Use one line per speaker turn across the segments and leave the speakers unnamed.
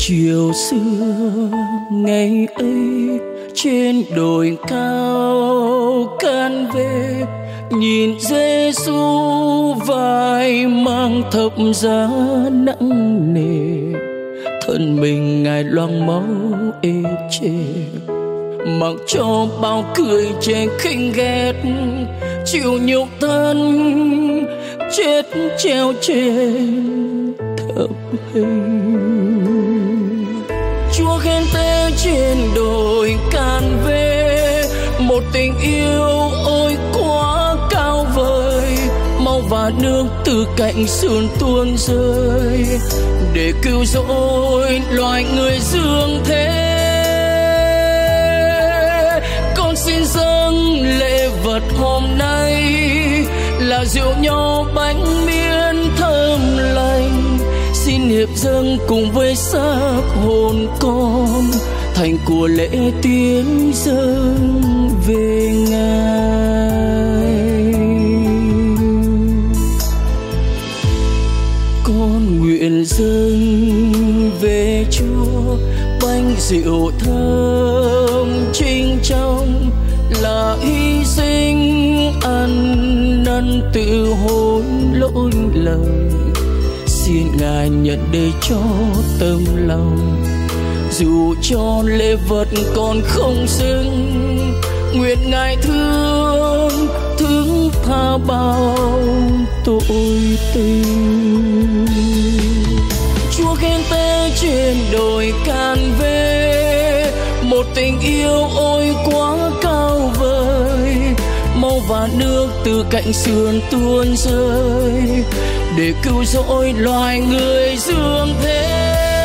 chiều xưa ngày ấy trên đồi cao can về, nhìn Giêsu vai mang thập giá nặng nề, thân mình Ngài loang máu ê chề, mặc cho bao cười chê khinh ghét, chịu nhục thân chết treo trên thập hình. Chúa khen thế trên đồi can về, một tình yêu ôi quá cao vời, máu và nước từ cạnh sườn tuôn rơi để cứu rỗi loài người dương thế. Con xin dâng lễ vật hôm nay là rượu nho bánh miến thơm lành, xin hiệp dâng cùng với xác hồn con thành của lễ tiến dâng về Ngài. Con nguyện dâng về Chúa bánh rượu thơm trinh trong, là hy sinh ăn năn tự hối lỗi lầm, xin Ngài nhận để cho tâm lòng. Dù cho lễ vật còn không xứng, nguyện Ngài thương tha bao tội tình. Chúa khen thế trên đồi can về, một tình yêu ôi quá cao vời, máu và nước từ cạnh sườn tuôn rơi để cứu rỗi loài người dương thế.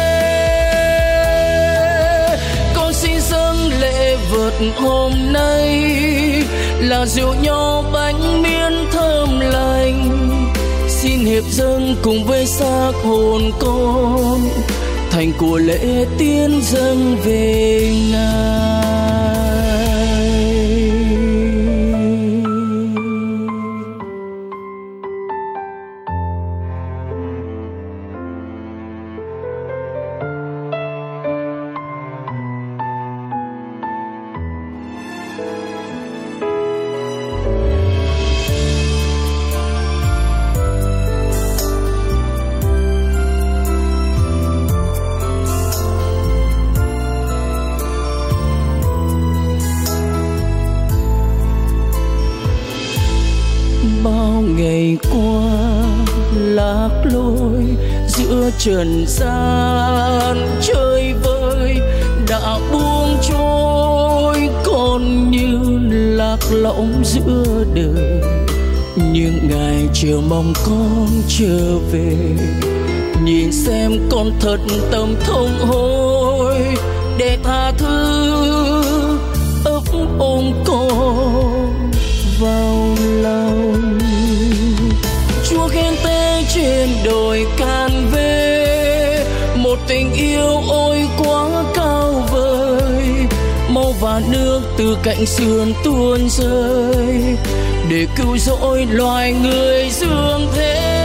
Con xin dâng lễ vật hôm nay là rượu nho bánh miến thơm lành, xin hiệp dâng cùng với xác hồn con thành của lễ tiến dâng về Ngài. Bao ngày qua lạc lối giữa trần gian chơi vơi, đã buông trôi con như lạc lõng giữa đời, nhưng Ngài chờ mong con trở về, nhìn xem con thật tâm thông hối để tha thứ ấp ôm con vào lòng. Chúa khen thế trên đồi can về, một tình yêu ôi quá cao vời, máu và nước từ cạnh sườn tuôn rơi để cứu rỗi loài người dương thế.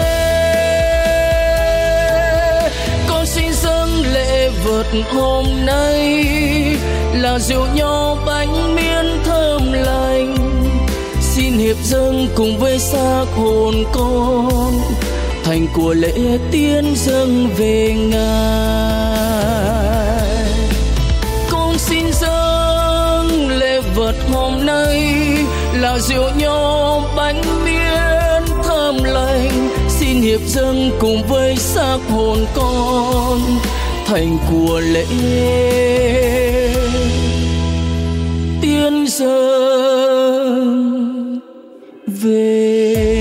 Con xin dâng lễ vật hôm nay là rượu nho bánh miến thơm lành, xin hiệp dâng cùng với xác hồn con thành của lễ tiến dâng về Ngài. Con xin dâng lễ vật hôm nay là rượu nho bánh miến thơm lành, xin hiệp dâng cùng với xác hồn con thành của lễ tiến dâng về